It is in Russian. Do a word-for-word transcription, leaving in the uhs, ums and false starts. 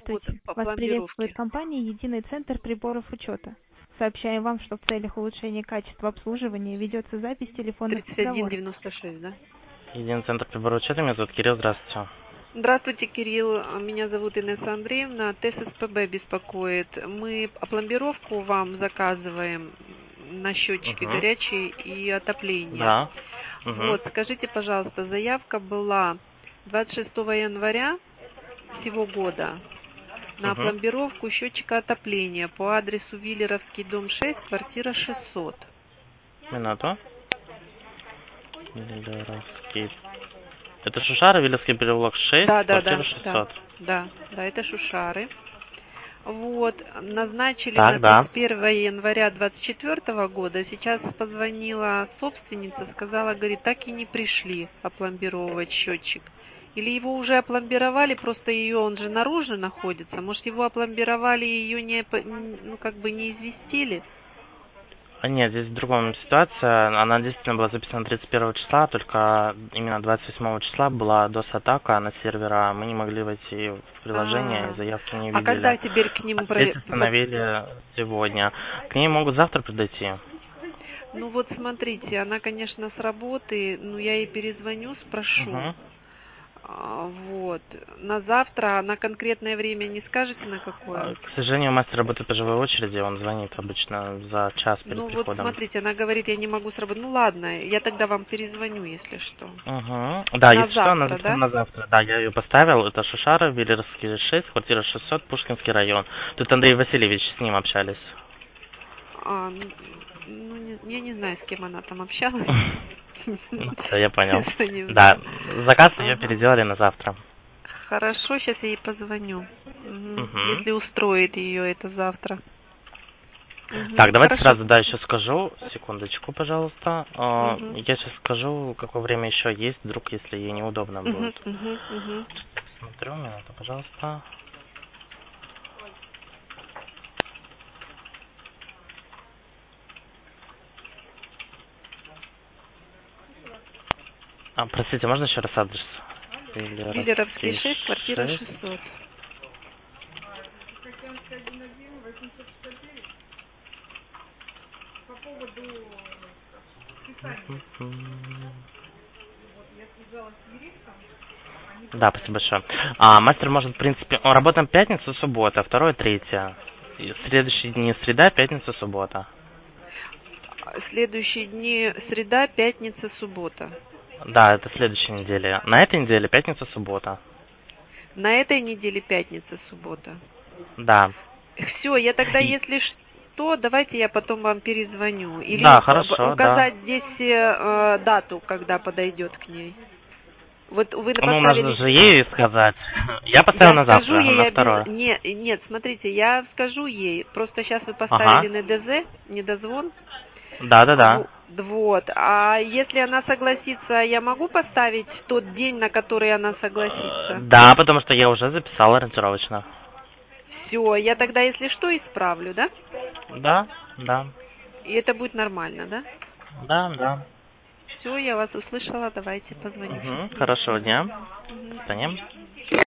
Здравствуйте. по Вас приветствует пломбировке. компания «Единый центр приборов учета». Сообщаем вам, что в целях улучшения качества обслуживания ведется запись телефонных тридцать один разговоров. девяносто шесть, да? Единый центр приборов учета, меня зовут Кирилл, здравствуйте. Здравствуйте, Кирилл. Меня зовут Инесса Андреевна. ТССПБ беспокоит. Мы пломбировку вам заказываем на счетчики Угу. горячей и отопления. Да. Вот, Угу. скажите, пожалуйста, заявка была двадцать шестого января сего года на Угу. пломбировку счетчика отопления по адресу Виллеровский, дом шесть, квартира шестьсот. Минуту. Виллеровский. Это Шушара, Виллеровский переулок шесть, Да, да, квартира да, да, шестьсот. да, да, это Шушары. Вот, назначили Так, на да. тридцать первого января двадцать четвёртого года. Сейчас позвонила собственница, сказала, говорит, так и не пришли опломбировать счетчик. Или его уже опломбировали, просто ее, он же наружу находится. Может, его опломбировали и ее не, по- ну, как бы не известили? А нет, здесь в другом ситуация. Она действительно была записана тридцать первого числа, только именно двадцать восьмого числа была дос-атака на сервера. Мы не могли войти в приложение, А, и заявки не а когда видели. теперь к ним... А про- здесь под- установили сегодня. К ней могут завтра подойти. Ну вот смотрите, она, конечно, с работы, ну я ей перезвоню, спрошу. Угу. А, Вот. На завтра, на конкретное время не скажете, на А, какое? К сожалению, мастер работает по живой очереди, он звонит обычно за час перед Ну вот приходом. смотрите, она говорит, я не могу сработать. Ну ладно, я тогда вам перезвоню, если что. Угу. Да, На если что, она завтра, записана да? на завтра. Да, я ее поставил. Это Шушара, Виллеровский шесть, квартира шестьсот, Пушкинский район. Тут Андрей Васильевич, с ним общались. А, ну, ну, не- я не знаю, с кем она там общалась. Все, я понял. Честно, не Да, знаю. заказ ее Ага. переделали на завтра. Хорошо, сейчас я ей позвоню. Мгм. Угу. Если устроит ее это завтра. Так, Мгм. давайте Хорошо. сразу, да, еще скажу. Секундочку, пожалуйста. А, Мгм. Я сейчас скажу, какое время еще есть, вдруг, если ей неудобно Мгм, будет. мгм, мгм. Смотрю, минуту, пожалуйста. А, простите, можно еще раз адрес? Виллеровский Виллеровский шесть, квартира шесть. шестьсот. Да, спасибо большое. А, мастер может, в принципе, он работает пятницу, суббота, второе, третье. И следующие дни среда, пятница, суббота. Следующие дни среда, пятница, суббота. Да, это следующей неделе. На этой неделе пятница, суббота. На этой неделе пятница, суббота. Да. Все, я тогда, И- если что, давайте я потом вам перезвоню. Или Да, у- об- хорошо, да. указать здесь э, дату, когда подойдет к ней. Вот вы Ну, поставили... нужно же ей сказать. Я поставил Я на скажу завтра, ей на обяз... второе. Не, нет, смотрите, я скажу ей. Просто сейчас вы поставили Ага. на ДЗ, недозвон. Да, да, да. Во- Вот. А если она согласится, я могу поставить тот день, на который она Э, согласится? Да, потому что я уже записал ориентировочно. Все, я тогда, если что, исправлю, да? Да, да. И это будет нормально, да? Да, да. Все, я вас услышала. Давайте позвоню сейчас Угу. ей. Хорошего Мгм. дня. Мгм, До до свидания. свидания.